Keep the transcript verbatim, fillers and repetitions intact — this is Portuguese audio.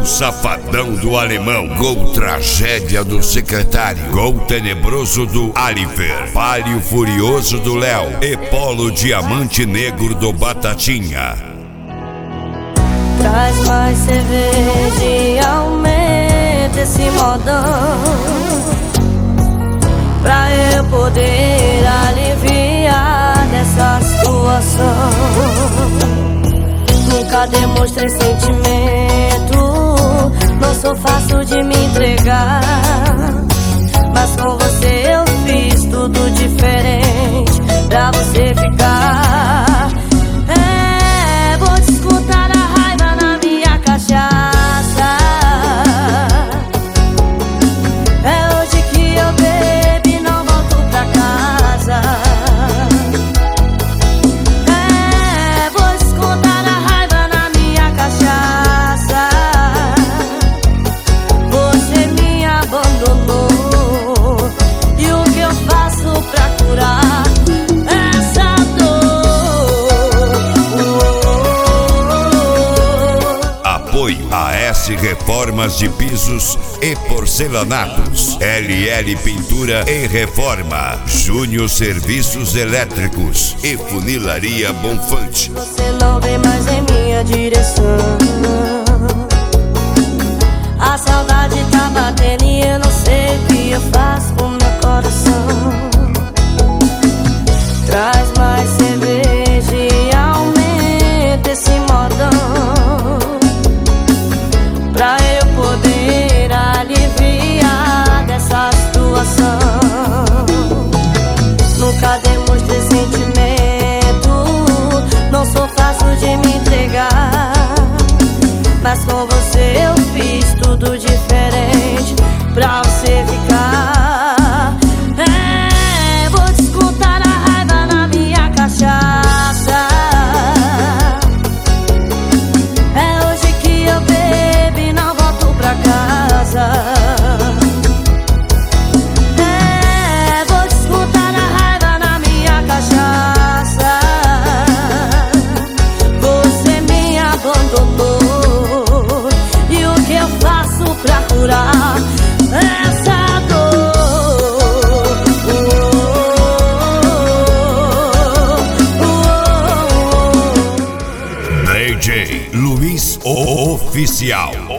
Gol safadão do alemão. Gol tragédia do secretário. Gol tenebroso do Aliver. Palio furioso do Léo. E polo diamante negro do Batatinha. Traz mais cerveja e aumenta esse modão, pra eu poder aliviar dessa situação. Nunca demonstrei sentimento, não sou fácil de me entregar, mas com você eu fiz tudo diferente pra você ficar. É, vou descontar a raiva na minha cachaça. É hoje que eu bebo e não volto pra casa. É, vou descontar a raiva na minha cachaça. Você me abandonou, e o que eu faço pra curar essa dor? Apoio A S Reformas de Pisos e Porcelanatos. L L Pintura e Reforma. Júnior Serviços Elétricos e Funilaria Bonfante. Você não vem mais em minha direção. A saudade tá batendo e eu não sei o que eu faço com meu coração. Traz mais cerveja e aumenta esse modão, pra eu poder aliviar dessa situação. Nunca demonstrei sentimento, não sou fácil de me entregar, mas com você eu fiz tudo diferente pra você ficar. É, vou descontar a raiva na minha cachaça. É hoje que eu bebo e não volto pra casa. É, vou descontar a raiva na minha cachaça. Você me abandonou, e o que eu faço pra curar essa dor? D J Luiz Oficial.